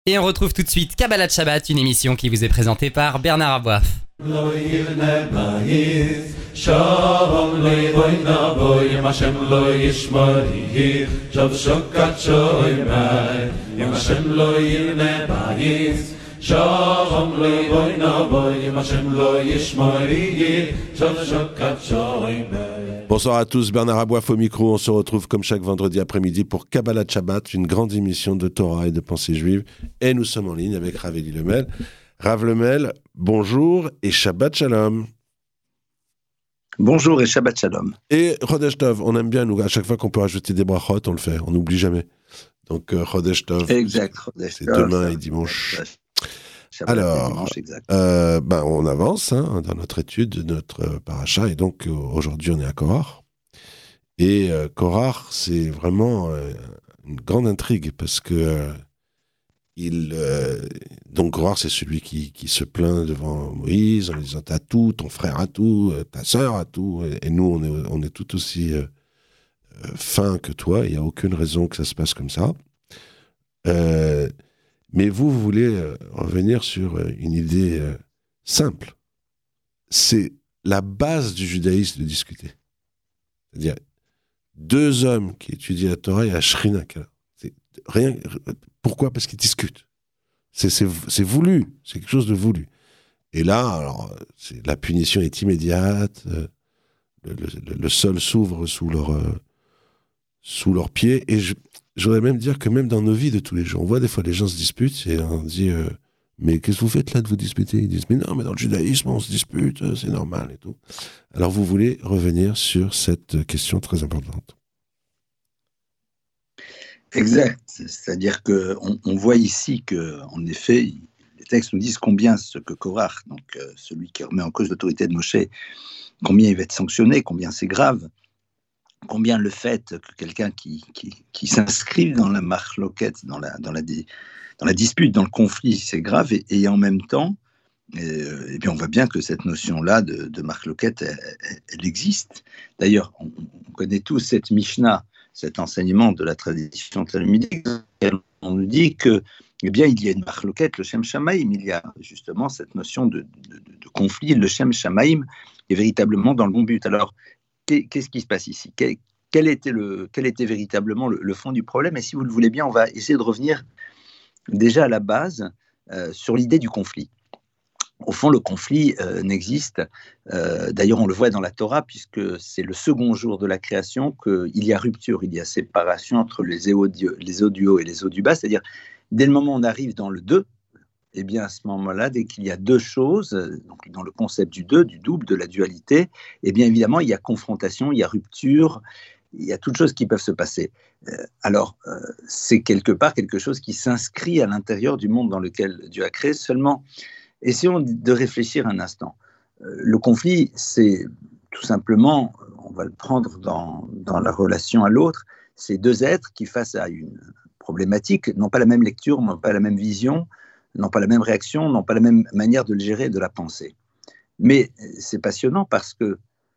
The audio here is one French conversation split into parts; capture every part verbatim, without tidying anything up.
Et on retrouve tout de suite Kabbalat Shabbat, une émission qui vous est présentée par Bernard Aboif. Bonsoir à tous, Bernard Aboif au micro. On se retrouve comme chaque vendredi après-midi pour Kabbalat Shabbat, une grande émission de Torah et de pensée juive. Et nous sommes en ligne avec Rav Eli Lemel. Rav Lemel, bonjour et Shabbat Shalom. Bonjour et Shabbat Shalom. Et Chodesh Tov, on aime bien, nous, à chaque fois qu'on peut rajouter des brachot, on le fait, on n'oublie jamais. Donc euh, Chodesh Tov, exact, c'est demain et dimanche. Shabbat Alors, et dimanche, exact. Euh, ben, on avance hein, dans notre étude de notre euh, paracha, et donc euh, aujourd'hui on est à Korach. Et euh, Korach, c'est vraiment euh, une grande intrigue, parce que euh, il, euh, donc Korach, c'est celui qui, qui se plaint devant Moïse en lui disant t'as tout, ton frère a tout, ta sœur a tout, et, et nous on est, on est tout aussi euh, euh, fins que toi, il n'y a aucune raison que ça se passe comme ça. Euh, Mais vous, vous voulez euh, revenir sur euh, une idée euh, simple. C'est la base du judaïsme de discuter. C'est-à-dire, deux hommes qui étudient la Torah et la Shrina. C'est rien, pourquoi ? Parce qu'ils discutent. C'est, c'est, c'est voulu, c'est quelque chose de voulu. Et là, alors, c'est, la punition est immédiate, euh, le, le, le sol s'ouvre sous leur, euh, sous leurs pieds, et je... Je voudrais même dire que même dans nos vies de tous les jours, on voit des fois les gens se disputent et on dit euh, mais qu'est-ce que vous faites là de vous disputer ? Ils disent mais non, mais dans le judaïsme on se dispute, c'est normal et tout. Alors vous voulez revenir sur cette question très importante. Exact. C'est-à-dire qu'on on voit ici que, en effet, les textes nous disent combien ce que Korach, donc euh, celui qui remet en cause l'autorité de Moshe, combien il va être sanctionné, combien c'est grave. Combien le fait que quelqu'un qui, qui, qui s'inscrive dans la marloquette, dans la, dans, la, dans la dispute, dans le conflit, c'est grave, et, et en même temps, et, et bien on voit bien que cette notion-là de, de marloquette, elle, elle existe. D'ailleurs, on, on connaît tous cette Mishnah, cet enseignement de la tradition talmudique, on nous dit que, eh bien, il y a une marloquette, le Shem Shamaim, il y a justement cette notion de, de, de, de conflit, le Shem Shamaim est véritablement dans le bon but. Alors, qu'est-ce qui se passe ici ? quel, quel, était le, quel était véritablement le, le fond du problème ? Et si vous le voulez bien, on va essayer de revenir déjà à la base euh, sur l'idée du conflit. Au fond, le conflit euh, n'existe. Euh, d'ailleurs, on le voit dans la Torah, puisque c'est le second jour de la création qu'il y a rupture, il y a séparation entre les eaux du, les eaux du haut et les eaux du bas. C'est-à-dire, dès le moment où on arrive dans le deux, eh bien, à ce moment-là, dès qu'il y a deux choses, donc dans le concept du deux, du double, de la dualité, eh bien, évidemment, il y a confrontation, il y a rupture, il y a toutes choses qui peuvent se passer. Euh, alors, euh, c'est quelque part quelque chose qui s'inscrit à l'intérieur du monde dans lequel Dieu a créé. Seulement, essayons de réfléchir un instant. Euh, le conflit, c'est tout simplement, on va le prendre dans, dans la relation à l'autre, c'est deux êtres qui, face à une problématique, n'ont pas la même lecture, n'ont pas la même vision, n'ont pas la même réaction, n'ont pas la même manière de le gérer et de la penser. Mais c'est passionnant parce que,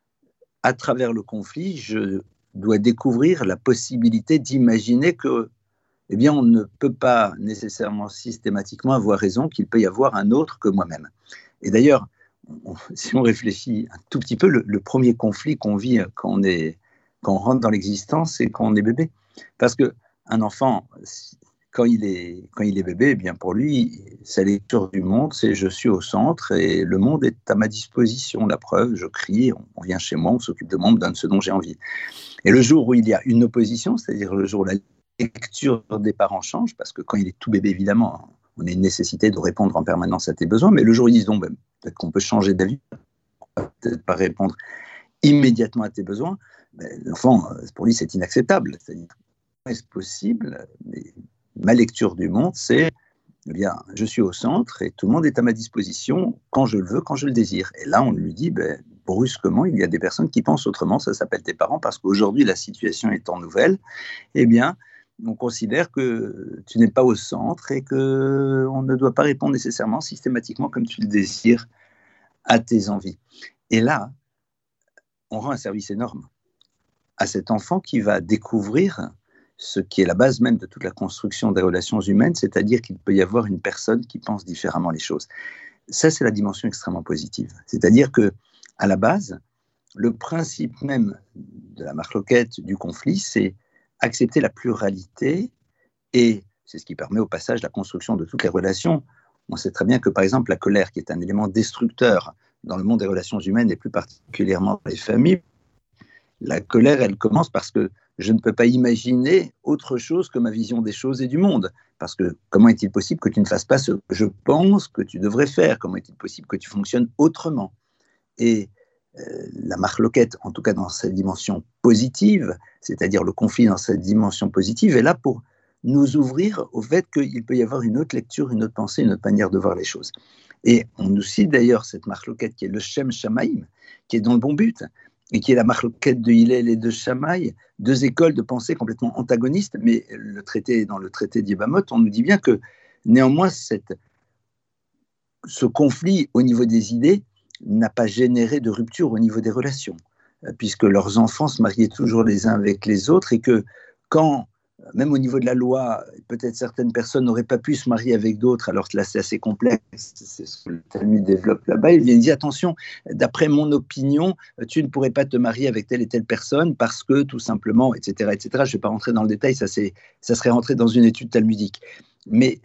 à travers le conflit, je dois découvrir la possibilité d'imaginer que, eh bien, on ne peut pas nécessairement systématiquement avoir raison, qu'il peut y avoir un autre que moi-même. Et d'ailleurs, on, si on réfléchit un tout petit peu, le, le premier conflit qu'on vit quand on, est, quand on rentre dans l'existence, c'est quand on est bébé. Parce qu'un enfant, Quand il, est, quand il est bébé, eh bien pour lui, sa lecture du monde, c'est je suis au centre et le monde est à ma disposition. La preuve, je crie, on, on vient chez moi, on s'occupe de moi, on me donne ce dont j'ai envie. Et le jour où il y a une opposition, c'est-à-dire le jour où la lecture des parents change, parce que quand il est tout bébé, évidemment, on a une nécessité de répondre en permanence à tes besoins, mais le jour où ils disent donc, ben, peut-être qu'on peut changer d'avis, peut-être pas répondre immédiatement à tes besoins, ben, l'enfant, pour lui, c'est inacceptable. C'est-à-dire, est-ce possible ? Mais ma lecture du monde, c'est, eh bien, je suis au centre et tout le monde est à ma disposition quand je le veux, quand je le désire. Et là, on lui dit, ben, brusquement, il y a des personnes qui pensent autrement, ça s'appelle tes parents, parce qu'aujourd'hui, la situation étant nouvelle, eh bien, on considère que tu n'es pas au centre et qu'on ne doit pas répondre nécessairement systématiquement comme tu le désires à tes envies. Et là, on rend un service énorme à cet enfant qui va découvrir ce qui est la base même de toute la construction des relations humaines, c'est-à-dire qu'il peut y avoir une personne qui pense différemment les choses. Ça, c'est la dimension extrêmement positive. C'est-à-dire que, à la base, le principe même de la marloquette, du conflit, c'est accepter la pluralité, et c'est ce qui permet au passage la construction de toutes les relations. On sait très bien que, par exemple, la colère, qui est un élément destructeur dans le monde des relations humaines, et plus particulièrement dans les familles, la colère, elle commence parce que je ne peux pas imaginer autre chose que ma vision des choses et du monde. Parce que comment est-il possible que tu ne fasses pas ce que je pense que tu devrais faire? Comment est-il possible que tu fonctionnes autrement? Et euh, la marloquette, en tout cas dans sa dimension positive, c'est-à-dire le conflit dans sa dimension positive, est là pour nous ouvrir au fait qu'il peut y avoir une autre lecture, une autre pensée, une autre manière de voir les choses. Et on nous cite d'ailleurs cette marloquette qui est le Shem Shamaïm, qui est dans le bon but, et qui est la marloquette de Hillel et de Shammai, deux écoles de pensée complètement antagonistes, mais le traité, dans le traité d'Yebamot, on nous dit bien que néanmoins cette, ce conflit au niveau des idées n'a pas généré de rupture au niveau des relations, puisque leurs enfants se mariaient toujours les uns avec les autres, et que quand, même au niveau de la loi, peut-être certaines personnes n'auraient pas pu se marier avec d'autres, alors que là c'est assez complexe, c'est ce que le Talmud développe là-bas, il vient dire attention, d'après mon opinion, tu ne pourrais pas te marier avec telle et telle personne parce que tout simplement, et cetera, et cetera. Je ne vais pas rentrer dans le détail, ça, c'est, ça serait rentrer dans une étude talmudique. Mais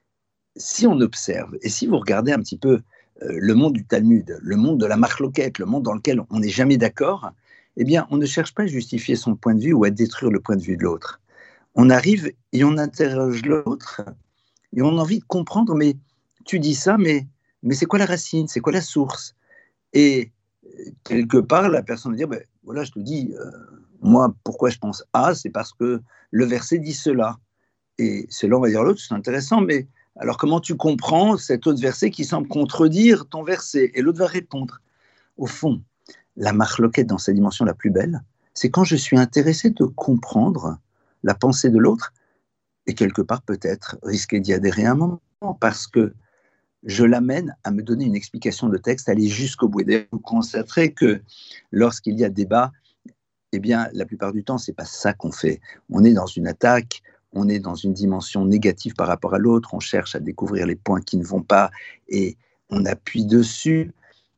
si on observe, et si vous regardez un petit peu euh, le monde du Talmud, le monde de la marloquette, le monde dans lequel on n'est jamais d'accord, eh bien on ne cherche pas à justifier son point de vue ou à détruire le point de vue de l'autre. On arrive et on interroge l'autre et on a envie de comprendre, mais tu dis ça, mais, mais c'est quoi la racine, c'est quoi la source? Et quelque part, la personne va dire, ben, voilà, je te dis, euh, moi, pourquoi je pense A, c'est parce que le verset dit cela. Et cela, on va dire l'autre, c'est intéressant, mais alors comment tu comprends cet autre verset qui semble contredire ton verset? Et l'autre va répondre. Au fond, la marloquette dans sa dimension la plus belle, c'est quand je suis intéressé de comprendre la pensée de l'autre, et quelque part peut-être risquer d'y adhérer un moment, parce que je l'amène à me donner une explication de texte, aller jusqu'au bout. Et d'ailleurs, vous constaterez que lorsqu'il y a débat, eh bien, la plupart du temps, ce n'est pas ça qu'on fait. On est dans une attaque, on est dans une dimension négative par rapport à l'autre, on cherche à découvrir les points qui ne vont pas, et on appuie dessus,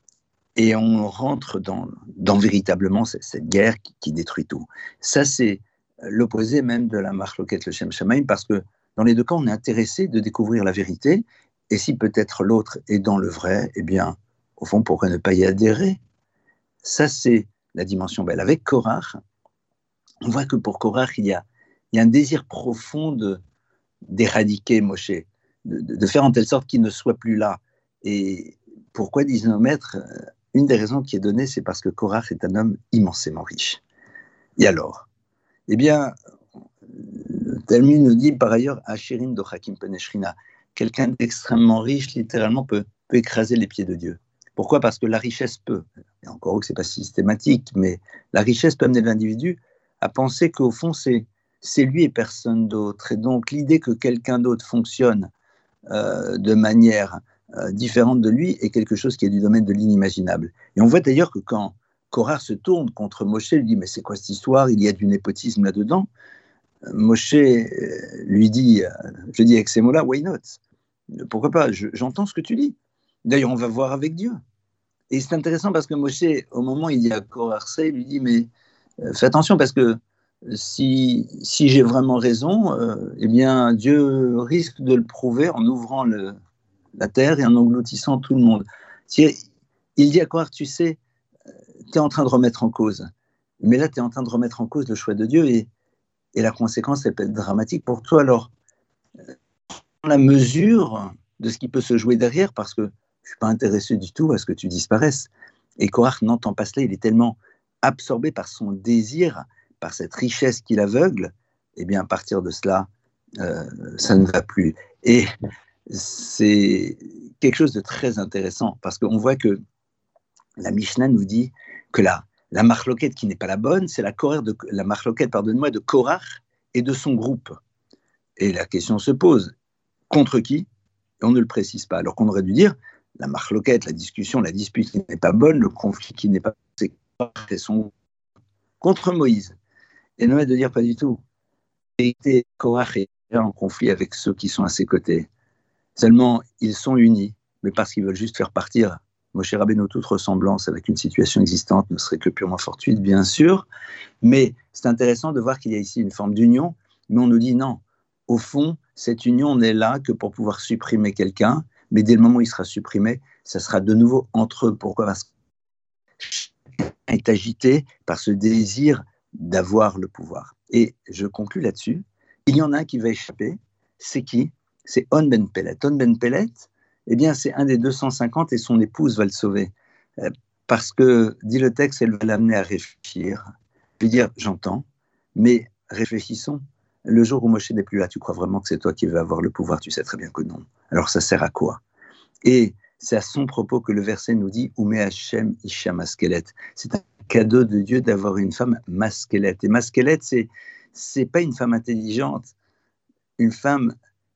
et on rentre dans, dans véritablement cette, cette guerre qui, qui détruit tout. Ça, c'est l'opposé même de la marloquette, le Shem Shamaim, parce que dans les deux cas, on est intéressé de découvrir la vérité, et si peut-être l'autre est dans le vrai, eh bien, au fond, pourquoi ne pas y adhérer? Ça, c'est la dimension belle. Avec Korach, on voit que pour Korach, il y a, il y a un désir profond de, d'éradiquer Moshe, de, de, de faire en telle sorte qu'il ne soit plus là. Et pourquoi, disent nos maîtres, une des raisons qui est donnée, c'est parce que Korach est un homme immensément riche. Et alors, eh bien, le Talmud nous dit par ailleurs, Asherim dochakim penei Shrina, quelqu'un d'extrêmement riche, littéralement, peut, peut écraser les pieds de Dieu. Pourquoi? Parce que la richesse peut, et encore que ce n'est pas systématique, mais la richesse peut amener l'individu à penser qu'au fond, c'est, c'est lui et personne d'autre. Et donc, l'idée que quelqu'un d'autre fonctionne euh, de manière euh, différente de lui est quelque chose qui est du domaine de l'inimaginable. Et on voit d'ailleurs que quand Korach se tourne contre Moshe, lui dit « Mais c'est quoi cette histoire? Il y a du népotisme là-dedans ?» Moshe lui dit, je dis avec ces mots-là, « Why not? Pourquoi pas? je, J'entends ce que tu dis. D'ailleurs, on va voir avec Dieu. » Et c'est intéressant parce que Moshe, au moment où il dit à Korach, il lui dit « Mais euh, fais attention parce que si, si j'ai vraiment raison, euh, eh bien Dieu risque de le prouver en ouvrant le, la terre et en engloutissant tout le monde. » Il dit à Korach, tu sais, tu es en train de remettre en cause. Mais là, tu es en train de remettre en cause le choix de Dieu et, et la conséquence, elle peut être dramatique pour toi. Alors, la mesure de ce qui peut se jouer derrière, parce que je ne suis pas intéressé du tout à ce que tu disparaisses. Et Korach n'entend pas cela, il est tellement absorbé par son désir, par cette richesse qui l'aveugle, et bien à partir de cela, euh, ça ne va plus. Et c'est quelque chose de très intéressant, parce qu'on voit que la Mishnah nous dit que la, la marloquette qui n'est pas la bonne, c'est la, de, la marloquette, pardonne-moi, de Korach et de son groupe. Et la question se pose, contre qui? Et on ne le précise pas, alors qu'on aurait dû dire, la marloquette, la discussion, la dispute qui n'est pas bonne, le conflit qui n'est pas bon, c'est Korach et son groupe contre Moïse. Et non, de dire pas du tout. vérité, Korach est en conflit avec ceux qui sont à ses côtés. Seulement, ils sont unis, mais parce qu'ils veulent juste faire partir Moshe Rabbeinu. Toute ressemblance avec une situation existante ne serait que purement fortuite, bien sûr, mais c'est intéressant de voir qu'il y a ici une forme d'union, mais on nous dit non. Au fond, cette union n'est là que pour pouvoir supprimer quelqu'un, mais dès le moment où il sera supprimé, ça sera de nouveau entre eux. Pourquoi ? Parce que chacun est agité par ce désir d'avoir le pouvoir. Et je conclus là-dessus. Il y en a un qui va échapper. C'est qui ? C'est On Ben Pellet. On Ben Pellet, eh bien, c'est un des deux cent cinquante et son épouse va le sauver. Euh, parce que, dit le texte, elle va l'amener à réfléchir. Lui dire, j'entends, mais réfléchissons. Le jour où Moshe n'est plus là, tu crois vraiment que c'est toi qui veux avoir le pouvoir ? Tu sais très bien que non. Alors ça sert à quoi ? Et c'est à son propos que le verset nous dit « Ume Hashem Isha Maskelet ». C'est un cadeau de Dieu d'avoir une femme maskelet. Et maskelet, c'est c'est pas une femme intelligente, une femme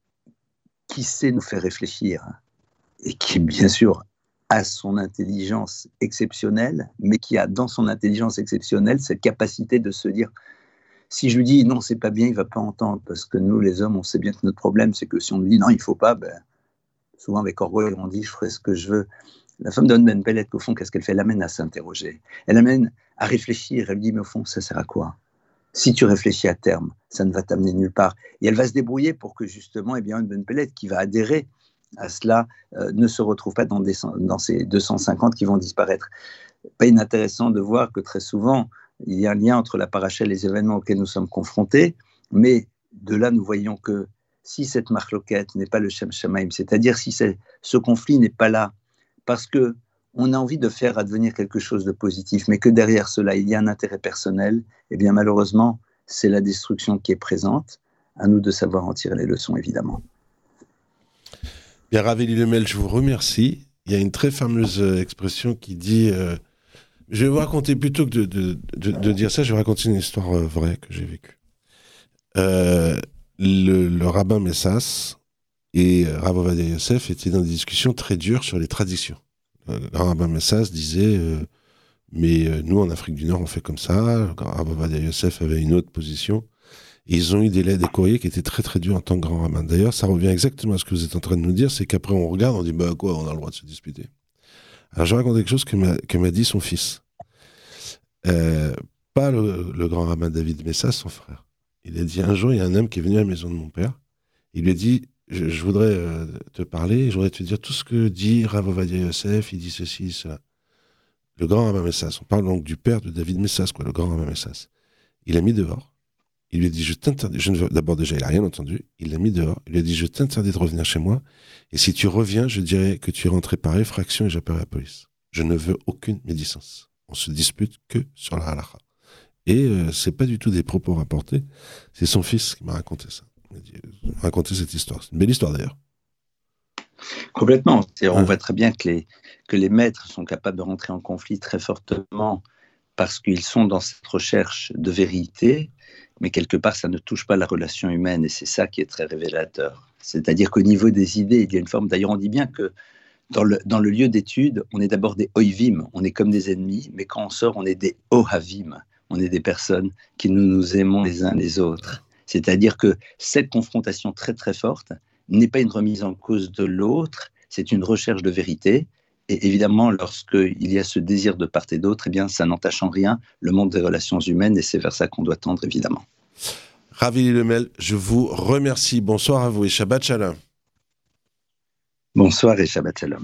qui sait nous faire réfléchir et qui, bien sûr, a son intelligence exceptionnelle, mais qui a dans son intelligence exceptionnelle cette capacité de se dire si je lui dis non, c'est pas bien, il va pas entendre, parce que nous, les hommes, on sait bien que notre problème, c'est que si on nous dit non, il faut pas, ben, souvent avec orgueil, on dit je ferai ce que je veux. La femme d'On Ben Pellet, au fond, qu'est-ce qu'elle fait ? Elle amène à s'interroger, elle amène à réfléchir, elle lui dit mais au fond, ça sert à quoi ? Si tu réfléchis à terme, ça ne va t'amener nulle part. Et elle va se débrouiller pour que justement, eh bien, On Ben Pellet, qui va adhérer à cela, euh, ne se retrouve pas dans, des, dans ces deux cent cinquante qui vont disparaître. Pas inintéressant de voir que très souvent, il y a un lien entre la paracha et les événements auxquels nous sommes confrontés, mais de là, nous voyons que si cette marloquette n'est pas le Shem Shamaim, c'est-à-dire si ce conflit n'est pas là, parce qu'on a envie de faire advenir quelque chose de positif, mais que derrière cela, il y a un intérêt personnel, eh bien malheureusement, c'est la destruction qui est présente. À nous de savoir en tirer les leçons, évidemment. Bien, Rav Eli Lemel, je vous remercie. Il y a une très fameuse expression qui dit... Euh, je vais vous raconter, plutôt que de, de, de, de dire ça, je vais raconter une histoire euh, vraie que j'ai vécue. Euh, le, le rabbin Messas et Rav Ovadia Yosef étaient dans des discussions très dures sur les traditions. Le grand rabbin Messas disait euh, mais euh, nous en Afrique du Nord on fait comme ça. Le grand Rav Ovadia Yosef avait une autre position. Et ils ont eu des lettres, des courriers qui étaient très très durs en tant que grand rabbin. D'ailleurs, ça revient exactement à ce que vous êtes en train de nous dire, c'est qu'après on regarde, on dit bah quoi, on a le droit de se disputer. Alors je raconte quelque chose que m'a, que m'a dit son fils. Euh, pas le, le grand rabbin David Messas, son frère. Il a dit un jour, il y a un homme qui est venu à la maison de mon père. Il lui a dit, je, je voudrais euh, te parler, je voudrais te dire tout ce que dit Rav Ovadia Yosef, il dit ceci, cela. Le grand rabbin Messas, on parle donc du père de David Messas, quoi, le grand rabbin Messas. Il l'a mis dehors. Il lui a dit, je t'interdis, je ne veux... d'abord déjà, il n'a rien entendu, il l'a mis dehors, il lui a dit, je t'interdis de revenir chez moi, et si tu reviens, je dirai que tu es rentré par effraction et j'appellerai la police. Je ne veux aucune médisance. On se dispute que sur la halakha. Et euh, c'est pas du tout des propos rapportés, c'est son fils qui m'a raconté ça. Il m'a dit, il m'a raconté cette histoire. C'est une belle histoire d'ailleurs. Complètement. C'est, on Ouais. voit très bien que les, que les maîtres sont capables de rentrer en conflit très fortement parce qu'ils sont dans cette recherche de vérité, mais quelque part, ça ne touche pas la relation humaine, et c'est ça qui est très révélateur. C'est-à-dire qu'au niveau des idées, il y a une forme, d'ailleurs on dit bien que dans le, dans le lieu d'étude, on est d'abord des oivim, on est comme des ennemis, mais quand on sort, on est des ohavim, on est des personnes qui nous, nous aimons les uns les autres. C'est-à-dire que cette confrontation très très forte n'est pas une remise en cause de l'autre, c'est une recherche de vérité. Et évidemment, lorsqu'il y a ce désir de part et d'autre, eh bien, ça n'entache en rien le monde des relations humaines, et c'est vers ça qu'on doit tendre, évidemment. Rav Eli Lemel, je vous remercie. Bonsoir à vous et Shabbat Shalom. Bonsoir et Shabbat Shalom.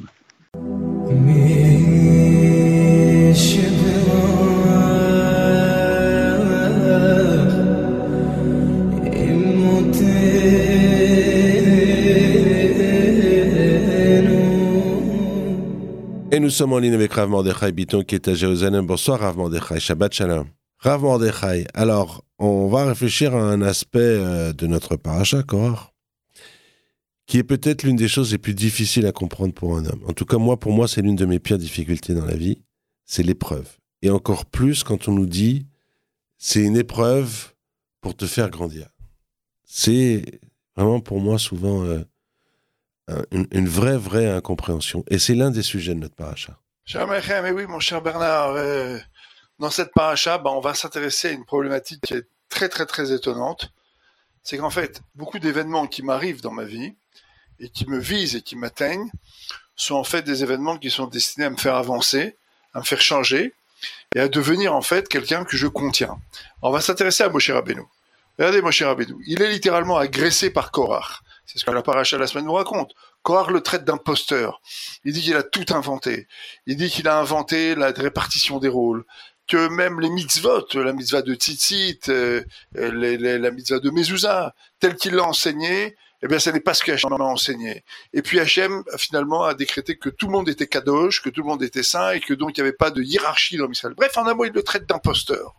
Et nous sommes en ligne avec Rav Mordechai Bitton qui est à Jérusalem. Bonsoir Rav Mordechai, Shabbat Shalom. Rav Mordechai, alors on va réfléchir à un aspect euh, de notre paracha, Korach, qui est peut-être l'une des choses les plus difficiles à comprendre pour un homme. En tout cas, moi, pour moi, c'est l'une de mes pires difficultés dans la vie, c'est l'épreuve. Et encore plus quand on nous dit, c'est une épreuve pour te faire grandir. C'est vraiment pour moi souvent... Euh, Une, une vraie, vraie incompréhension. Et c'est l'un des sujets de notre paracha. Cher Mechem, mais oui, mon cher Bernard, euh, dans cette paracha, bah, on va s'intéresser à une problématique qui est très, très, très étonnante. c'est qu'en fait, beaucoup d'événements qui m'arrivent dans ma vie, et qui me visent et qui m'atteignent, sont en fait des événements qui sont destinés à me faire avancer, à me faire changer, et à devenir en fait quelqu'un que je contiens. On va s'intéresser à Moshe Rabbeinu. Regardez Moshe Rabbeinu, il est littéralement agressé par Korach. C'est ce que la paracha de la semaine nous raconte. Korach le traite d'imposteur. Il dit qu'il a tout inventé. Il dit qu'il a inventé la répartition des rôles, que même les mitzvot, la mitzvah de Tzitzit, euh, les, les, la mitzvah de Mezouza, telle qu'il l'a enseigné, eh bien, ce n'est pas ce qu'Hachem a enseigné. Et puis Hachem, finalement, a décrété que tout le monde était kadosh, que tout le monde était saint, et que donc il n'y avait pas de hiérarchie dans Israël. Bref, en un mot, il le traite d'imposteur.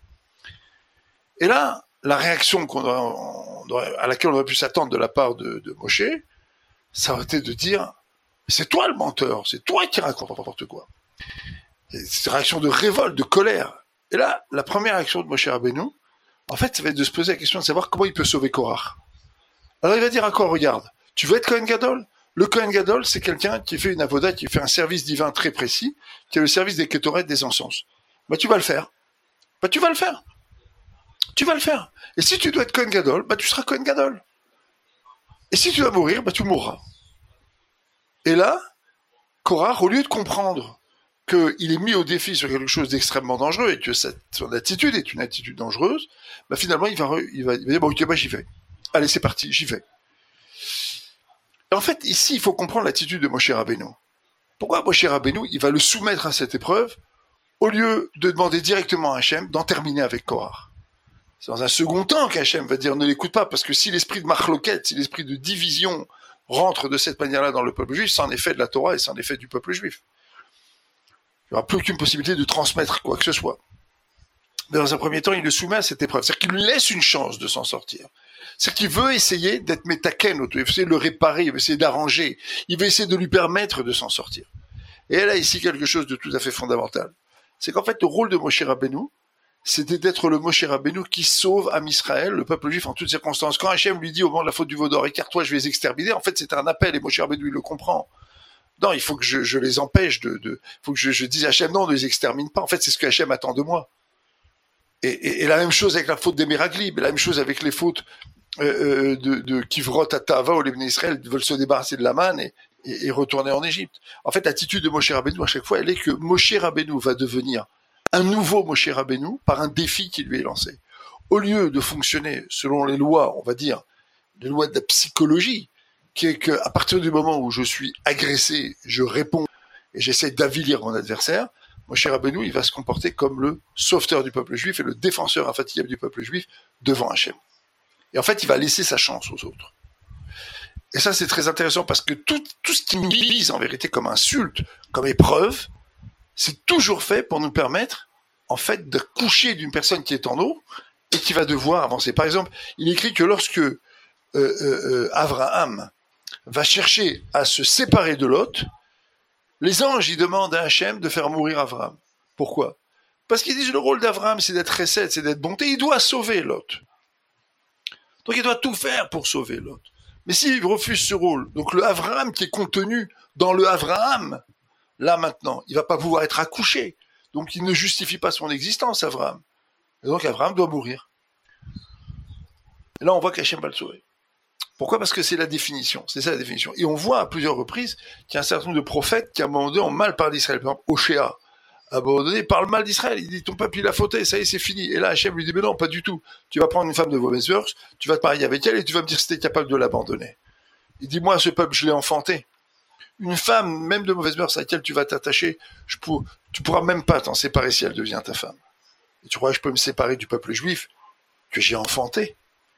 Et là, la réaction qu'on aurait, on aurait, à laquelle on aurait pu s'attendre de la part de, de Moshe, ça aurait été de dire, c'est toi le menteur, c'est toi qui racontes n'importe quoi. Et c'est une réaction de révolte, de colère. Et là, la première réaction de Moshe Rabbeinu, en fait, ça va être de se poser la question de savoir comment il peut sauver Korach. Alors il va dire encore, regarde, tu veux être Kohen Gadol? Le Kohen Gadol, c'est quelqu'un qui fait une avoda, qui fait un service divin très précis, qui est le service des kétorettes, des encens. Bah tu vas le faire. Bah tu vas le faire. Tu vas le faire. Et si tu dois être Kohen Gadol, bah tu seras Kohen Gadol. Et si tu dois mourir, bah tu mourras. Et là, Korach, au lieu de comprendre qu'il est mis au défi sur quelque chose d'extrêmement dangereux et que cette, son attitude est une attitude dangereuse, bah finalement il va, il va, il va dire bon ok bah j'y vais. Allez, c'est parti, j'y vais. Et en fait, ici, il faut comprendre l'attitude de Moshe Rabbeinu. Pourquoi Moshe Rabbeinu, il va le soumettre à cette épreuve, au lieu de demander directement à Hachem d'en terminer avec Korach. C'est dans un second temps qu'Hachem va dire ne l'écoute pas, parce que si l'esprit de Machloket, si l'esprit de division rentre de cette manière-là dans le peuple juif, c'est en effet de la Torah et c'est en effet du peuple juif. Il n'y aura plus aucune possibilité de transmettre quoi que ce soit. Mais dans un premier temps, il le soumet à cette épreuve. C'est-à-dire qu'il lui laisse une chance de s'en sortir. C'est-à-dire qu'il veut essayer d'être métaken, il veut essayer de le réparer, il veut essayer d'arranger, il veut essayer de lui permettre de s'en sortir. Et elle a ici quelque chose de tout à fait fondamental. C'est qu'en fait, le rôle de Moshe Rabbeinu, c'était d'être le Moshe Rabbeinu qui sauve Am Israël, le peuple juif, en toutes circonstances. Quand Hachem lui dit au moment de la faute du veau d'or, écarte-toi, je vais les exterminer, en fait, c'est un appel, et Moshe Rabbeinu, il le comprend. Non, il faut que je, je les empêche de, de, faut que je, je dise à Hachem, non, ne les extermine pas. En fait, c'est ce que Hachem attend de moi. Et, et, et la même chose avec la faute des Méraglib, et la même chose avec les fautes euh, de, de Kivrot à Tava, où les Bnei Israël veulent se débarrasser de la manne et, et, et retourner en Égypte. En fait, l'attitude de Moshe Rabbeinu, à chaque fois, elle est que Moshe Rabbeinu va devenir un nouveau Moshe Rabbeinu par un défi qui lui est lancé. Au lieu de fonctionner selon les lois, on va dire, les lois de la psychologie, qui est qu'à partir du moment où je suis agressé, je réponds et j'essaie d'avilir mon adversaire, Moshe Rabbeinu, il va se comporter comme le sauveteur du peuple juif et le défenseur infatigable du peuple juif devant Hachem. Et en fait, il va laisser sa chance aux autres. Et ça, c'est très intéressant parce que tout, tout ce qui nous vise en vérité comme insulte, comme épreuve, c'est toujours fait pour nous permettre, en fait, de coucher d'une personne qui est en eau et qui va devoir avancer. Par exemple, il écrit que lorsque euh, euh, Abraham va chercher à se séparer de Lot, les anges, ils demandent à Hachem de faire mourir Abraham. Pourquoi? Parce qu'ils disent le rôle d'Abraham, c'est d'être recette, c'est d'être bonté. Il doit sauver Lot. Donc il doit tout faire pour sauver Lot. Mais s'il refuse ce rôle, donc le Abraham qui est contenu dans le Abraham, là maintenant, il va pas pouvoir être accouché. Donc il ne justifie pas son existence, Abraham. Et donc Abraham doit mourir. Et là on voit qu'Hachem va le sauver. Pourquoi? Parce que c'est la définition, c'est ça la définition. Et on voit à plusieurs reprises qu'il y a un certain nombre de prophètes qui à un moment donné ont mal parlé d'Israël. Par exemple, Oshéa, à un moment donné, parle mal d'Israël. Il dit ton peuple il a fauté, ça y est, c'est fini. Et là Hachem lui dit mais non, pas du tout. Tu vas prendre une femme de mauvaise mœurs, tu vas te marier avec elle et tu vas me dire si t'es capable de l'abandonner. Il dit moi ce peuple je l'ai enfanté. Une femme, même de mauvaise mœurs, à laquelle tu vas t'attacher, je pour... tu pourras même pas t'en séparer si elle devient ta femme. Et tu crois que je peux me séparer du peuple juif que j'ai enfanté?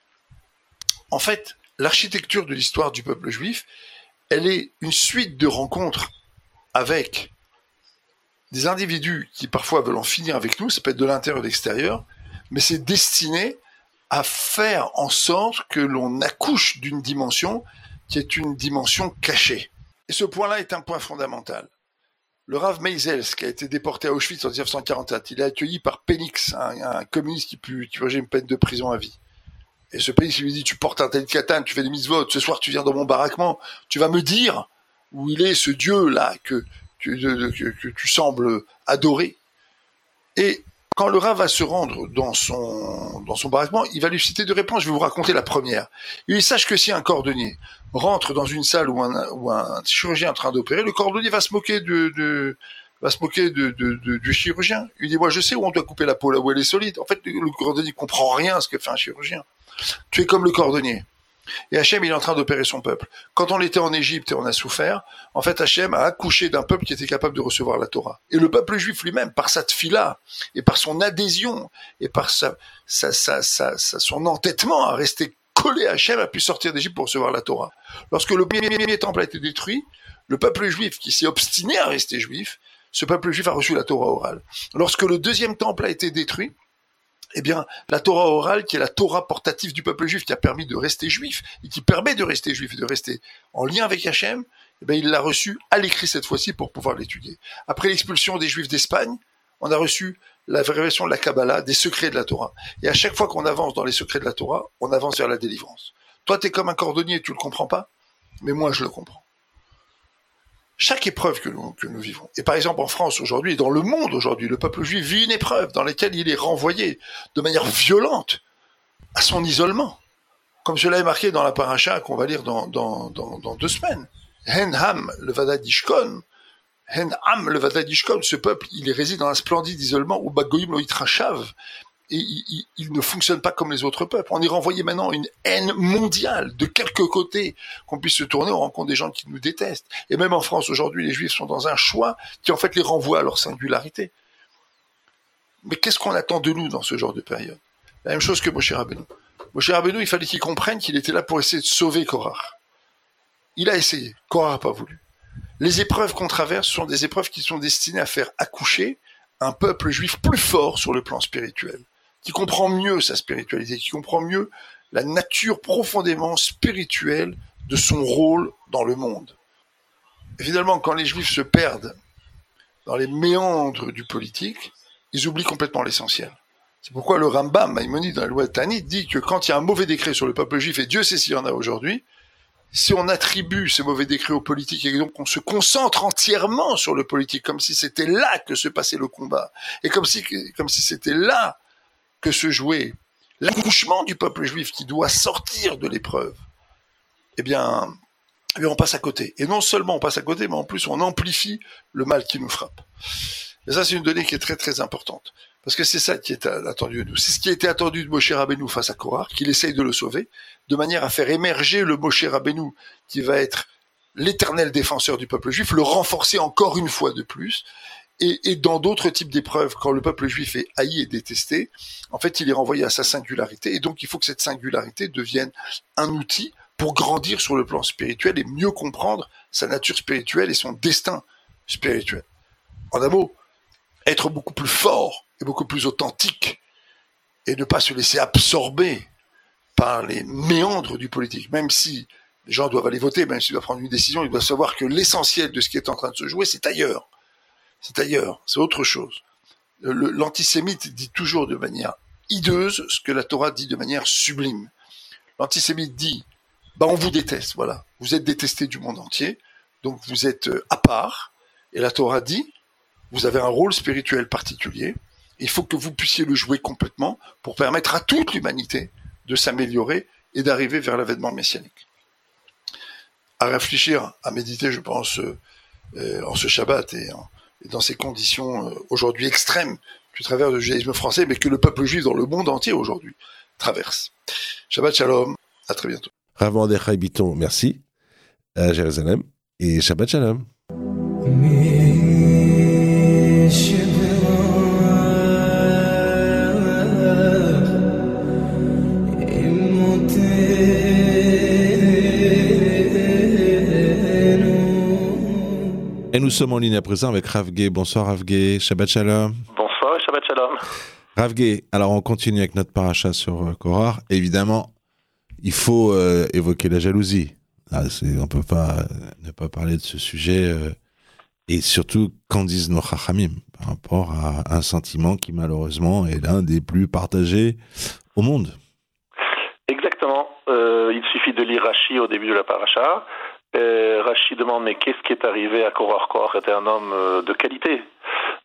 En fait, l'architecture de l'histoire du peuple juif, elle est une suite de rencontres avec des individus qui parfois veulent en finir avec nous, ça peut être de l'intérieur ou de l'extérieur, mais c'est destiné à faire en sorte que l'on accouche d'une dimension qui est une dimension cachée. Et ce point-là est un point fondamental. Le Rav Meisels, qui a été déporté à Auschwitz en dix-neuf cent quarante-quatre, il est accueilli par Pénix, un, un communiste qui put purger une peine de prison à vie. Et ce Pénix lui dit, tu portes un tel katan, tu fais des mitzvot, ce soir tu viens dans mon baraquement, tu vas me dire où il est ce Dieu-là que, que, que, que, que tu sembles adorer. Et quand le Rav va se rendre dans son, dans son baraquement, il va lui citer deux réponses. Je vais vous raconter la première. Il sache que si un cordonnier rentre dans une salle où un, où un chirurgien est en train d'opérer, le cordonnier va se moquer de, de va se moquer de, de, de, du chirurgien. Il dit, moi, je sais où on doit couper la peau, là où elle est solide. En fait, le cordonnier comprend rien à ce que fait un chirurgien. Tu es comme le cordonnier. Et Hachem, il est en train d'opérer son peuple. Quand on était en Égypte et on a souffert, en fait, Hachem a accouché d'un peuple qui était capable de recevoir la Torah. Et le peuple juif lui-même, par sa tfila, et par son adhésion, et par sa, sa, sa, sa, sa son entêtement à rester collé à Hachem, a pu sortir d'Égypte pour recevoir la Torah. Lorsque le premier temple a été détruit, le peuple juif qui s'est obstiné à rester juif, ce peuple juif a reçu la Torah orale. Lorsque le deuxième temple a été détruit, eh bien, la Torah orale, qui est la Torah portative du peuple juif, qui a permis de rester juif, et qui permet de rester juif, et de rester en lien avec Hachem, eh bien, il l'a reçue à l'écrit cette fois-ci pour pouvoir l'étudier. Après l'expulsion des Juifs d'Espagne, on a reçu la révélation de la Kabbalah, des secrets de la Torah. Et à chaque fois qu'on avance dans les secrets de la Torah, on avance vers la délivrance. Toi, t'es comme un cordonnier, tu le comprends pas, mais moi, je le comprends. Chaque épreuve que nous, que nous vivons, et par exemple en France aujourd'hui, et dans le monde aujourd'hui, le peuple juif vit une épreuve dans laquelle il est renvoyé de manière violente à son isolement. Comme cela est marqué dans la paracha qu'on va lire dans, dans, dans, dans deux semaines. Hen ham le vadadishkon, hen ham le vadadishkon, ce peuple, il réside dans un splendide isolement où bagoyim lo yitrashav, et il, il, il ne fonctionne pas comme les autres peuples. On est renvoyé maintenant à une haine mondiale de quelque côté, qu'on puisse se tourner, on rencontre des gens qui nous détestent. Et même en France aujourd'hui, les Juifs sont dans un choix qui en fait les renvoie à leur singularité. Mais qu'est-ce qu'on attend de nous dans ce genre de période? La même chose que Moshe Rabbeinu. Moshe Rabbeinu, il fallait qu'il comprenne qu'il était là pour essayer de sauver Korach. Il a essayé, Korach n'a pas voulu. Les épreuves qu'on traverse sont des épreuves qui sont destinées à faire accoucher un peuple juif plus fort sur le plan spirituel, qui comprend mieux sa spiritualité, qui comprend mieux la nature profondément spirituelle de son rôle dans le monde. Évidemment, quand les Juifs se perdent dans les méandres du politique, ils oublient complètement l'essentiel. C'est pourquoi le Rambam, Maïmonide, dans la loi de Tanit, dit que quand il y a un mauvais décret sur le peuple juif, et Dieu sait s'il y en a aujourd'hui, si on attribue ces mauvais décrets aux politiques et donc on se concentre entièrement sur le politique, comme si c'était là que se passait le combat, et comme si, comme si c'était là que se jouait l'accouchement du peuple juif qui doit sortir de l'épreuve, eh bien, eh bien, on passe à côté. Et non seulement on passe à côté, mais en plus on amplifie le mal qui nous frappe. Et ça, c'est une donnée qui est très très importante. Parce que c'est ça qui est attendu de nous. C'est ce qui a été attendu de Moshe Rabbeinu face à Korach, qu'il essaye de le sauver, de manière à faire émerger le Moshe Rabbeinu, qui va être l'éternel défenseur du peuple juif, le renforcer encore une fois de plus. Et, et dans d'autres types d'épreuves, quand le peuple juif est haï et détesté, en fait, il est renvoyé à sa singularité. Et donc, il faut que cette singularité devienne un outil pour grandir sur le plan spirituel et mieux comprendre sa nature spirituelle et son destin spirituel. En un mot, être beaucoup plus fort et beaucoup plus authentique et ne pas se laisser absorber par les méandres du politique. Même si les gens doivent aller voter, même s'ils doivent prendre une décision, ils doivent savoir que l'essentiel de ce qui est en train de se jouer, c'est ailleurs. C'est ailleurs, c'est autre chose. Le, l'antisémite dit toujours de manière hideuse ce que la Torah dit de manière sublime. L'antisémite dit, bah on vous déteste, voilà. Vous êtes détesté du monde entier, donc vous êtes à part. Et la Torah dit, vous avez un rôle spirituel particulier. Il faut que vous puissiez le jouer complètement pour permettre à toute l'humanité de s'améliorer et d'arriver vers l'avènement messianique. À réfléchir, à méditer, je pense, euh, en ce Shabbat et, en, et dans ces conditions euh, aujourd'hui extrêmes du travers du judaïsme français, mais que le peuple juif dans le monde entier aujourd'hui traverse. Shabbat Shalom, à très bientôt. Rav Mordechai Bitton, merci à Jérusalem et Shabbat Shalom. Et nous sommes en ligne à présent avec Rav Gay. Bonsoir Rav Gay, Shabbat Shalom. Bonsoir et Shabbat Shalom. Rav Gay, alors on continue avec notre paracha sur euh, Korach. Évidemment, il faut euh, évoquer la jalousie. Ah, c'est, on ne peut pas euh, ne pas parler de ce sujet. Euh, et surtout, qu'en disent nos chachamim par rapport à un sentiment qui malheureusement est l'un des plus partagés au monde. Exactement. Euh, il suffit de lire Rashi au début de la paracha. Euh, Rashi demande mais qu'est-ce qui est arrivé à Korach? Korach était un homme euh, de qualité,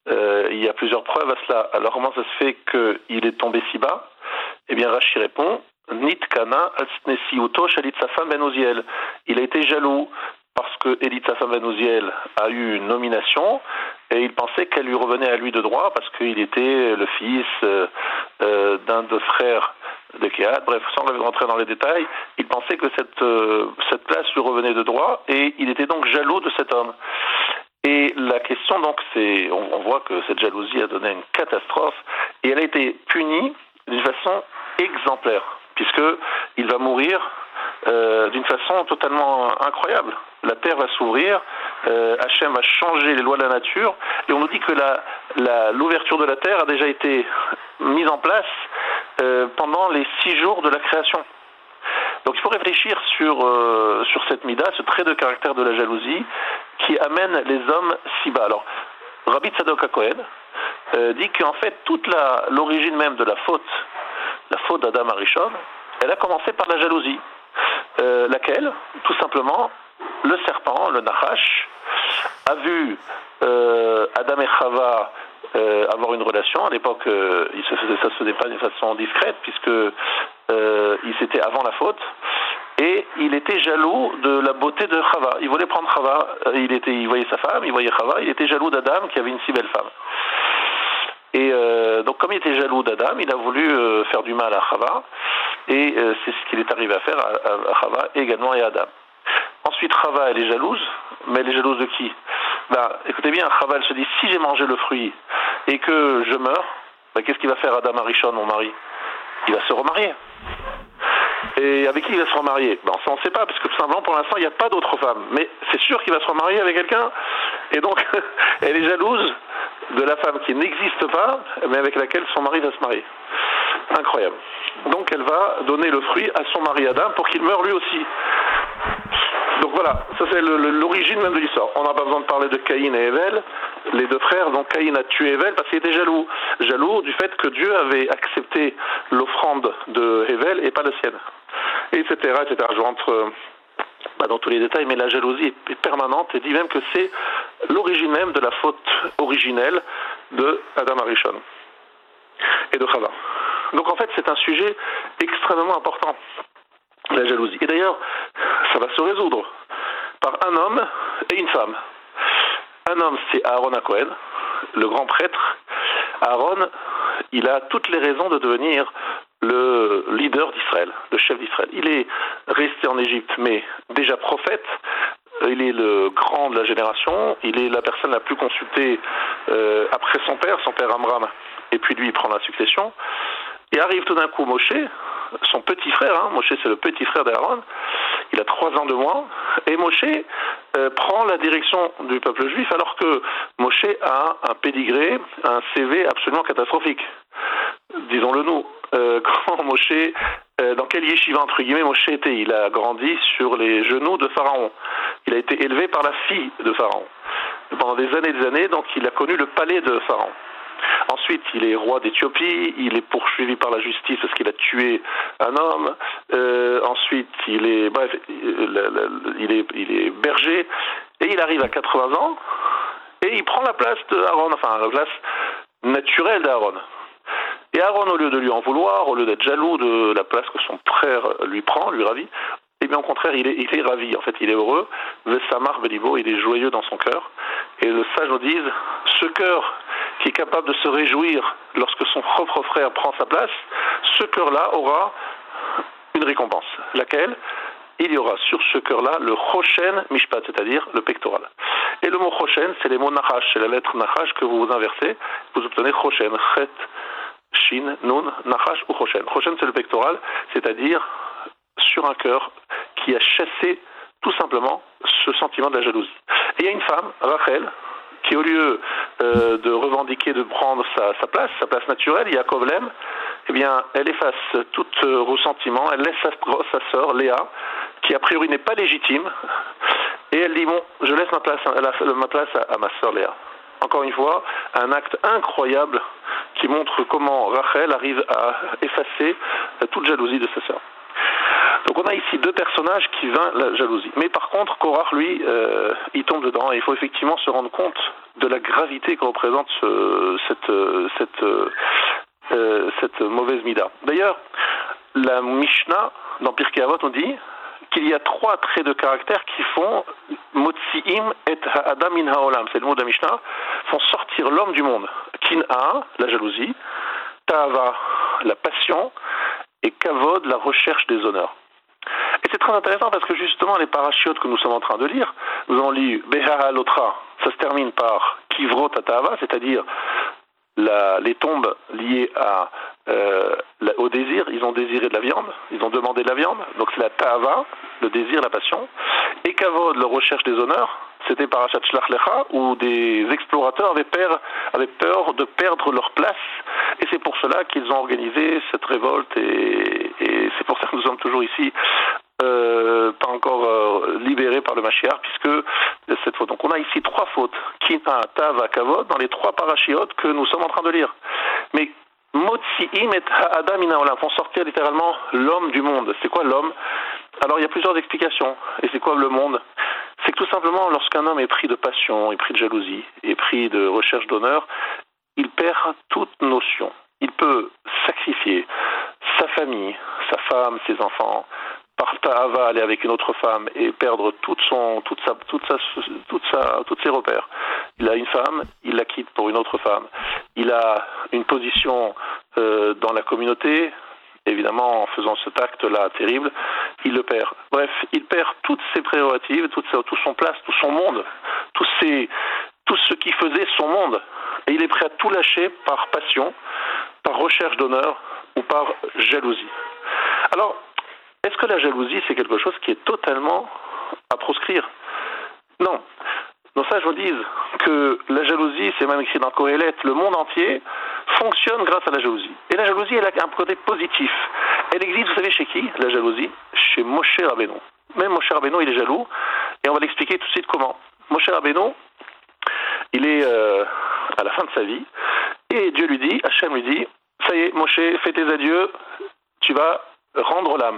euh, il y a plusieurs preuves à cela. Alors comment ça se fait qu'il est tombé si bas? Eh bien Rashi répond, Nit kana al-snesiuto shalit Safam ben Uziel. Il a été jaloux parce que Edith Safam ben Uziel a eu une nomination et il pensait qu'elle lui revenait à lui de droit parce qu'il était le fils euh, euh, d'un de frères de Kehat. Bref, sans rentrer dans les détails, il pensait que cette, euh, cette place lui revenait de droit et il était donc jaloux de cet homme. Et la question donc, c'est, on, on voit que cette jalousie a donné une catastrophe et elle a été punie d'une façon exemplaire, puisqu'il va mourir euh, d'une façon totalement incroyable. La terre va s'ouvrir, euh, Hachem va changer les lois de la nature, et on nous dit que la, la, l'ouverture de la terre a déjà été mise en place euh, pendant les six jours de la création. Donc il faut réfléchir sur, euh, sur cette mida, ce trait de caractère de la jalousie qui amène les hommes si bas. Alors, Rabbi Tzadok HaKohen euh, dit qu'en fait toute la, l'origine même de la faute, la faute d'Adam Arishon, elle a commencé par la jalousie. Euh, laquelle? Tout simplement, le serpent, le Nachash, a vu euh, Adam et Chava euh, avoir une relation. À l'époque, euh, il se faisait, ça se faisait pas d'une façon discrète, puisque euh, il s'était avant la faute. Et il était jaloux de la beauté de Chava. Il voulait prendre Chava. Il était, il voyait sa femme, il voyait Chava. Il était jaloux d'Adam qui avait une si belle femme. Et euh, donc, comme il était jaloux d'Adam, il a voulu euh, faire du mal à Chava. Et euh, c'est ce qu'il est arrivé à faire à, à, à Chava également et à Adam. Ensuite, Chava, elle est jalouse. Mais elle est jalouse de qui? Ben, écoutez bien, Chava, elle se dit, si j'ai mangé le fruit et que je meurs, ben, qu'est-ce qu'il va faire Adam Arishon, mon mari? Il va se remarier. Et avec qui il va se remarier? Ben, ça on ne sait pas, parce que tout simplement pour l'instant il n'y a pas d'autre femme. Mais c'est sûr qu'il va se remarier avec quelqu'un. Et donc elle est jalouse de la femme qui n'existe pas, mais avec laquelle son mari va se marier. Incroyable. Donc elle va donner le fruit à son mari Adam pour qu'il meure lui aussi. Donc voilà, ça c'est le, le, l'origine même de l'histoire. On n'a pas besoin de parler de Caïn et Hével, les deux frères. Donc Caïn a tué Hével parce qu'il était jaloux. Jaloux du fait que Dieu avait accepté l'offrande de Hével et pas la sienne. Et etc, et cetera. Je rentre euh, pas dans tous les détails, mais la jalousie est permanente et dit même que c'est l'origine même de la faute originelle de Adam Arishon et de Chava. Donc en fait c'est un sujet extrêmement important, la jalousie. Et d'ailleurs, ça va se résoudre par un homme et une femme. Un homme, c'est Aaron HaKohen, le grand prêtre. Aaron, il a toutes les raisons de devenir le leader d'Israël, le chef d'Israël. Il est resté en Égypte, mais déjà prophète. Il est le grand de la génération. Il est la personne la plus consultée euh, après son père, son père Amram. Et puis lui, il prend la succession. Et arrive tout d'un coup Moshe, son petit frère. Hein, Moshe, c'est le petit frère d'Aaron. Il a trois ans de moins. Et Moshe euh, prend la direction du peuple juif, alors que Moshe a un pédigré, un C V absolument catastrophique. Disons-le nous. Euh, quand Moshe, euh, dans quel yeshiva entre guillemets Moshe était? Il a grandi sur les genoux de Pharaon. Il a été élevé par la fille de Pharaon. Pendant des années et des années, donc il a connu le palais de Pharaon. Ensuite, il est roi d'Éthiopie, il est poursuivi par la justice parce qu'il a tué un homme. Euh, ensuite, il est, bref, il est, il est berger et il arrive à quatre-vingts ans et il prend la place d'Aaron, enfin la place naturelle d'Aaron. Et Aaron, au lieu de lui en vouloir, au lieu d'être jaloux de la place que son frère lui prend, lui ravit, eh bien au contraire, il est, il est ravi. En fait, il est heureux. Vesamar Belibo, il est joyeux dans son cœur. Et le sage nous dit, ce cœur qui est capable de se réjouir lorsque son propre frère prend sa place, ce cœur-là aura une récompense. Laquelle? Il y aura sur ce cœur-là le Choshen Mishpat, c'est-à-dire le pectoral. Et le mot Choshen, c'est les mots Nachash, c'est la lettre Nachash que vous vous inversez, vous obtenez Choshen, Chet, Shin, Nun, Nachash ou Choshen. Choshen, c'est le pectoral, c'est-à-dire sur un cœur qui a chassé tout simplement ce sentiment de la jalousie. Et il y a une femme, Rachel, qui au lieu euh, de revendiquer, de prendre sa, sa place, sa place naturelle, Yaakov l'aime, eh bien, elle efface tout euh, ressentiment, elle laisse sa, sa sœur, Léa, qui a priori n'est pas légitime, et elle dit, bon, je laisse ma place, la, ma place à, à ma sœur Léa. Encore une fois, un acte incroyable qui montre comment Rachel arrive à effacer toute jalousie de sa sœur. Donc on a ici deux personnages qui vainquent la jalousie. Mais par contre, Korach, lui, euh, il tombe dedans et il faut effectivement se rendre compte de la gravité que représente ce, cette, cette, euh, cette mauvaise mida. D'ailleurs, la Mishnah, dans Pirkei Avot, on dit qu'il y a trois traits de caractère qui font Motzi'im et ha'adam min ha'olam, c'est le mot de la Mishnah, font sortir l'homme du monde. Kin'a, la jalousie, Ta'ava, la passion, et Kavod, la recherche des honneurs. Et c'est très intéressant parce que justement les parachiotes que nous sommes en train de lire, nous avons lu Beha Lotra, ça se termine par Kivrot Ta'ava, c'est-à-dire la, les tombes liées à, euh, la, au désir, ils ont désiré de la viande, ils ont demandé de la viande, donc c'est la Ta'ava, le désir, la passion, et Kavod, la recherche des honneurs, c'était Parashat Shlach Lecha, où des explorateurs avaient peur, avaient peur de perdre leur place, et c'est pour cela qu'ils ont organisé cette révolte, et, et c'est pour ça que nous sommes toujours ici, euh, pas encore euh, libérés par le Mashiach, puisque cette faute. Donc on a ici trois fautes, Kina, Tava, Kavod, dans les trois parachiotes que nous sommes en train de lire. Mais Motzi'im et ha'adam min ha'olam font sortir littéralement l'homme du monde. C'est quoi l'homme? Alors il y a plusieurs explications. Et c'est quoi le monde? C'est que tout simplement, lorsqu'un homme est pris de passion, est pris de jalousie, est pris de recherche d'honneur, il perd toute notion. Il peut sacrifier sa famille, sa femme, ses enfants, par ta'ava aller avec une autre femme et perdre toute son, toute sa, toute sa, toute sa, toutes ses repères. Il a une femme, il la quitte pour une autre femme. Il a une position euh, dans la communauté. Évidemment, en faisant cet acte-là terrible, il le perd. Bref, il perd toutes ses prérogatives, toute, sa, toute son place, tout son monde, tout, ses, tout ce qui faisait son monde. Et il est prêt à tout lâcher par passion, par recherche d'honneur ou par jalousie. Alors, est-ce que la jalousie, c'est quelque chose qui est totalement à proscrire? Non. Donc ça, je vous dis que la jalousie, c'est même écrit dans Kohelet, le monde entier fonctionne grâce à la jalousie. Et la jalousie, elle a un côté positif. Elle existe, vous savez, chez qui, la jalousie? Chez Moshe Rabbeinu. Même Moshe Rabbeinu, il est jaloux, et on va l'expliquer tout de suite comment. Moshe Rabbeinu, il est euh, à la fin de sa vie, et Dieu lui dit, Hachem lui dit, ça y est, Moshe, fais tes adieux, tu vas rendre l'âme.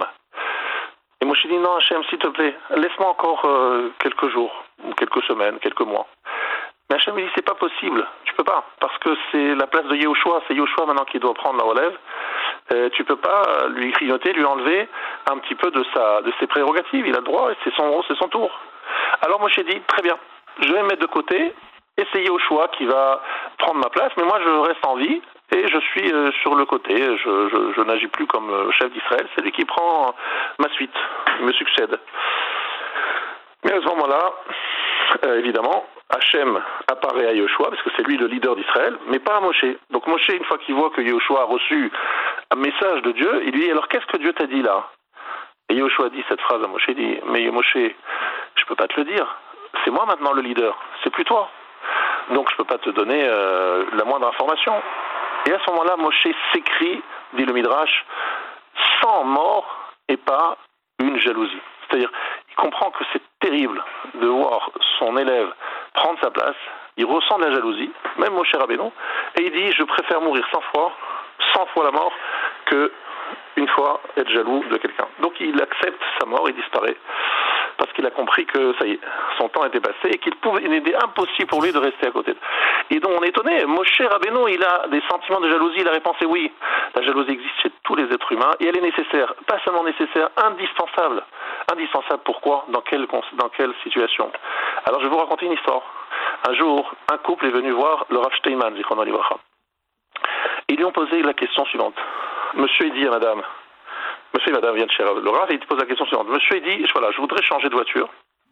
Et Moshe dit, non Hachem, s'il te plaît, laisse-moi encore euh, quelques jours, ou quelques semaines, quelques mois. Mais Hachem lui dit, c'est pas possible, tu peux pas, parce que c'est la place de Yehoshua, c'est Yehoshua maintenant qui doit prendre la relève. Euh, tu peux pas lui grignoter, lui enlever un petit peu de sa, de ses prérogatives, il a le droit, et c'est son, c'est son tour. Alors Moshe dit, très bien, je vais me mettre de côté, et c'est Yehoshua qui va prendre ma place, mais moi je reste en vie, et je suis euh, sur le côté, je, je, je n'agis plus comme euh, chef d'Israël, c'est lui qui prend ma suite, il me succède. Mais à ce moment-là, euh, évidemment, Hachem apparaît à Yehoshua, parce que c'est lui le leader d'Israël, mais pas à Moshe. Donc Moshe, une fois qu'il voit que Yehoshua a reçu un message de Dieu, il lui dit, alors qu'est-ce que Dieu t'a dit là? Et Yehoshua dit cette phrase à Moshe, il dit, mais Moshe, je peux pas te le dire, c'est moi maintenant le leader, c'est plus toi. Donc je peux pas te donner euh, la moindre information. Et à ce moment-là, Moshe s'écrit, dit le Midrash, sans mort et pas une jalousie. C'est-à-dire, il comprend que c'est terrible de voir son élève prendre sa place, il ressent de la jalousie, même Moshe Rabbeinu, et il dit, je préfère mourir cent fois, cent fois la mort, que une fois être jaloux de quelqu'un. Donc il accepte sa mort, il disparaît, parce qu'il a compris que ça y est, son temps était passé et qu'il pouvait, il était impossible pour lui de rester à côté. Et donc on est étonné, Moshe Rabbeinu, il a des sentiments de jalousie, la réponse est oui. La jalousie existe chez tous les êtres humains et elle est nécessaire, pas seulement nécessaire, indispensable. Indispensable pourquoi? Dans quelle, dans quelle situation? Alors je vais vous raconter une histoire. Un jour, un couple est venu voir le Rav Steinman, Zichrono Livracha. Ils lui ont posé la question suivante. Monsieur, il dit à madame, monsieur et madame viennent chez le Rav et il pose la question suivante. Monsieur, il dit, voilà, je voudrais changer de voiture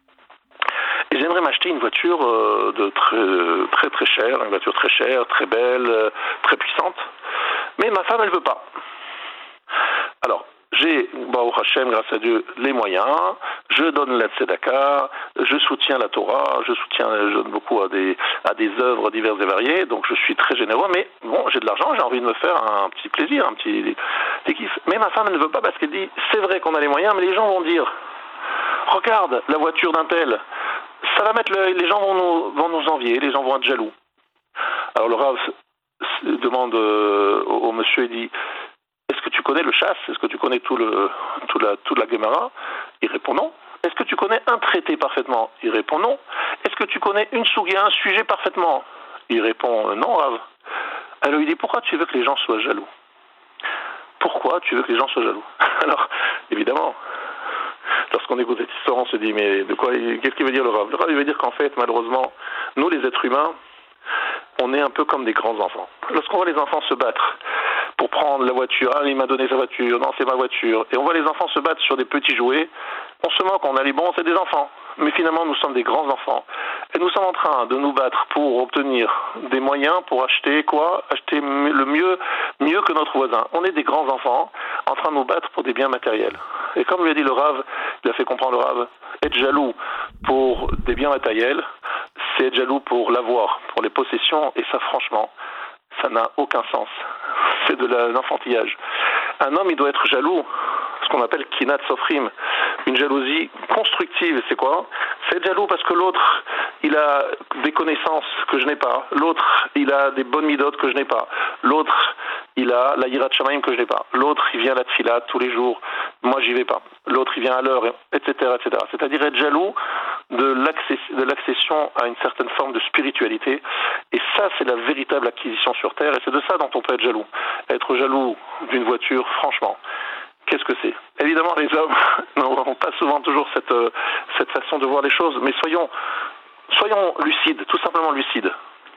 et j'aimerais m'acheter une voiture euh, de très, très très chère, une voiture très chère, très belle, euh, très puissante, mais ma femme, elle veut pas. Alors, j'ai, Baruch Hashem, grâce à Dieu, les moyens, je donne la tzedaka, je soutiens la Torah, je soutiens, je donne beaucoup à des, à des œuvres diverses et variées, donc je suis très généreux, mais bon, j'ai de l'argent, j'ai envie de me faire un petit plaisir, un petit des kiffs. Mais ma femme, elle ne veut pas parce qu'elle dit, c'est vrai qu'on a les moyens, mais les gens vont dire, regarde la voiture d'un tel, ça va mettre l'œil, les gens vont nous, vont nous envier, les gens vont être jaloux. Alors le Rav demande euh, au, au monsieur, il dit, est-ce que tu connais le chasse? Est-ce que tu connais tout le, tout la, toute la Gemara? Il répond non. Est-ce que tu connais un traité parfaitement? Il répond non. est-ce que tu connais une sougia, un sujet parfaitement? Il répond, non, Rav. Alors il dit, pourquoi tu veux que les gens soient jaloux? Pourquoi tu veux que les gens soient jaloux? Alors, évidemment, lorsqu'on écoute cette histoire, on se dit, mais de quoi, qu'est-ce qu'il veut dire le Rav? Le Rav, il veut dire qu'en fait, malheureusement, nous les êtres humains, on est un peu comme des grands enfants. Lorsqu'on voit les enfants se battre pour prendre la voiture, ah, il m'a donné sa voiture, non, c'est ma voiture, et on voit les enfants se battre sur des petits jouets, on se moque, on a les bons, c'est des enfants. Mais finalement, nous sommes des grands enfants. Et nous sommes en train de nous battre pour obtenir des moyens pour acheter quoi? Acheter le mieux, mieux que notre voisin. On est des grands enfants en train de nous battre pour des biens matériels. Et comme lui a dit le Rav, il a fait comprendre le Rav, être jaloux pour des biens matériels, c'est être jaloux pour l'avoir, pour les possessions, et ça, franchement, ça n'a aucun sens. C'est de l'enfantillage. Un homme, il doit être jaloux, ce qu'on appelle kinat sofrim, une jalousie constructive. C'est quoi? C'est être jaloux parce que l'autre, il a des connaissances que je n'ai pas. L'autre, il a des bonnes midotes que je n'ai pas. L'autre, il a la yirat shamayim que je n'ai pas. L'autre, il vient à la tfila tous les jours. Moi, j'y vais pas. L'autre, il vient à l'heure, et cetera, et cetera. C'est-à-dire être jaloux de, l'accès, de l'accession à une certaine forme de spiritualité. Et ça, c'est la véritable acquisition sur Terre. Et c'est de ça dont on peut être jaloux. Être jaloux d'une voiture, franchement, qu'est-ce que c'est? Évidemment, les hommes n'ont pas souvent toujours cette, euh, cette façon de voir les choses, mais soyons, soyons lucides, tout simplement lucides.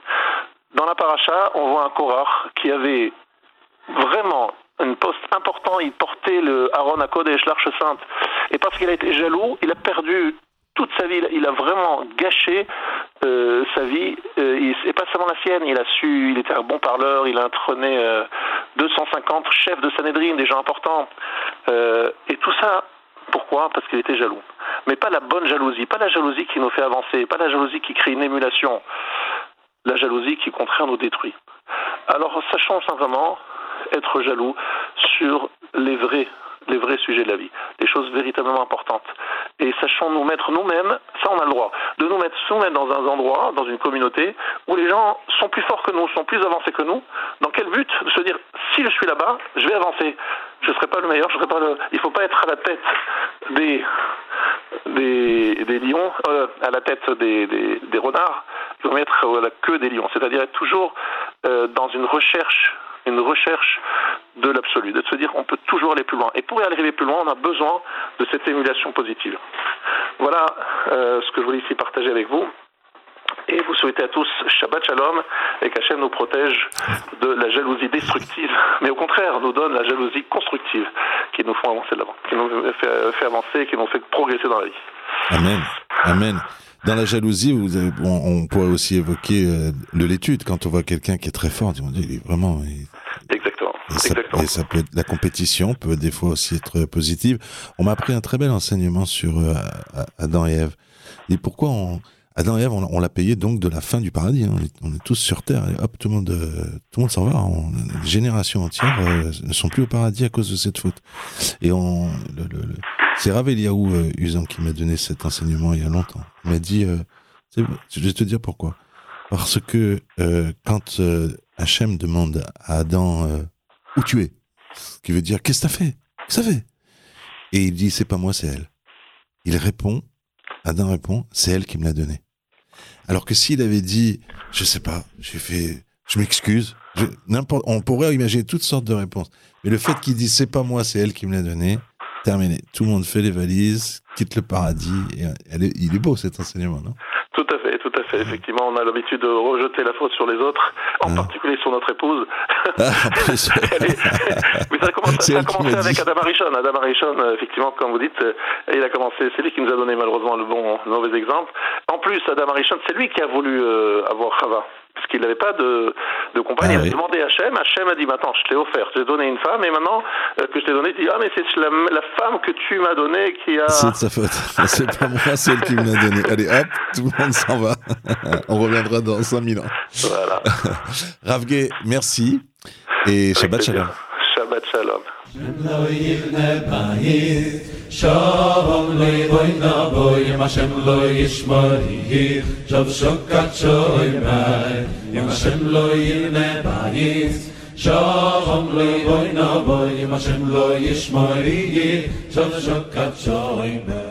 Dans la paracha, on voit un Korach qui avait vraiment un poste important, il portait le Aaron HaKodesh, l'Arche Sainte, et parce qu'il a été jaloux, il a perdu toute sa vie, il a vraiment gâché euh, sa vie, euh, et pas seulement la sienne, il a su, il était un bon parleur, il a entraîné euh, deux cent cinquante chefs de Sanhedrin, des gens importants, euh, et tout ça, pourquoi? Parce qu'il était jaloux. Mais pas la bonne jalousie, pas la jalousie qui nous fait avancer, pas la jalousie qui crée une émulation, la jalousie qui, au contraire, nous détruit. Alors, sachons simplement être jaloux sur les vrais, les vrais sujets de la vie, les choses véritablement importantes. Et sachons nous mettre nous-mêmes, ça on a le droit, de nous mettre nous-mêmes dans un endroit, dans une communauté, où les gens sont plus forts que nous, sont plus avancés que nous. Dans quel but? De se dire, si je suis là-bas, je vais avancer. Je ne serai pas le meilleur, je serai pas le... Il ne faut pas être à la tête des, des, des lions, euh, à la tête des, des, des renards, il faut mettre à la queue des lions. C'est-à-dire être toujours euh, dans une recherche une recherche de l'absolu, de se dire on peut toujours aller plus loin. Et pour y arriver plus loin, on a besoin de cette émulation positive. Voilà euh, ce que je voulais ici partager avec vous. Et vous souhaitez à tous Shabbat Shalom et qu'Hachem nous protège de la jalousie destructive, mais au contraire nous donne la jalousie constructive qui nous font avancer de l'avant, qui nous fait, fait avancer, qui nous fait progresser dans la vie. Amen. Amen. Dans la jalousie, vous avez, on, on pourrait aussi évoquer euh, de l'étude. Quand on voit quelqu'un qui est très fort, on dit, il est vraiment... Il... Exactement. Et ça, Exactement. Et ça peut être, la compétition peut des fois aussi être positive. On m'a appris un très bel enseignement sur euh, Adam et Ève. Et pourquoi on, Adam et Ève, on, on l'a payé donc de la fin du paradis. Hein. On, est, on est tous sur Terre. Et hop, tout le monde, euh, tout le monde s'en va. On, les générations entières euh, ne sont plus au paradis à cause de cette faute. Et on... Le, le, le, c'est Rav Eliaou euh, Uzan qui m'a donné cet enseignement il y a longtemps. Il m'a dit, euh, c'est, je vais te dire pourquoi. Parce que euh, quand euh, Hachem demande à Adam euh, où tu es, ce qui veut dire qu'est-ce que t'as fait, qu'est-ce que t'as fait, et il dit c'est pas moi, c'est elle. Il répond, Adam répond, c'est elle qui me l'a donné. Alors que s'il avait dit, je sais pas, j'ai fait, je m'excuse, je, n'importe, on pourrait imaginer toutes sortes de réponses. Mais le fait qu'il dise c'est pas moi, c'est elle qui me l'a donné. Terminé. Tout le monde fait les valises, quitte le paradis. Et elle est, il est beau cet enseignement, non? Tout à fait, tout à fait. Effectivement, on a l'habitude de rejeter la faute sur les autres, en ah. particulier sur notre épouse. Ah, en plus, est... Mais ça a commencé, ça a commencé avec dit. Adam Arishon. Adam Arishon, effectivement, comme vous dites, il a commencé. C'est lui qui nous a donné malheureusement le bon, le mauvais exemple. En plus, Adam Arishon, c'est lui qui a voulu euh, avoir Chava. Parce qu'il n'avait pas de, de compagne. Ah, il a oui. demandé à Hachem. Hachem a dit, maintenant, je t'ai offert, je t'ai donné une femme, et maintenant euh, que je t'ai donné, tu dis, ah, mais c'est la, la femme que tu m'as donnée qui a... C'est de sa faute. C'est pas moi, c'est elle qui me l'a donnée. Allez, hop, tout le monde s'en va. On reviendra dans cinq mille ans. Voilà. Rav Gué, merci. Et Shabbat Shalom. Shabbat Shalom. Shalom levoy naboy, Hashem lo yishmori, Shav shokat shoymai, Hashem lo yirne bayis. Shalom levoy naboy, Hashem lo yishmori, Shav shokat shoymai.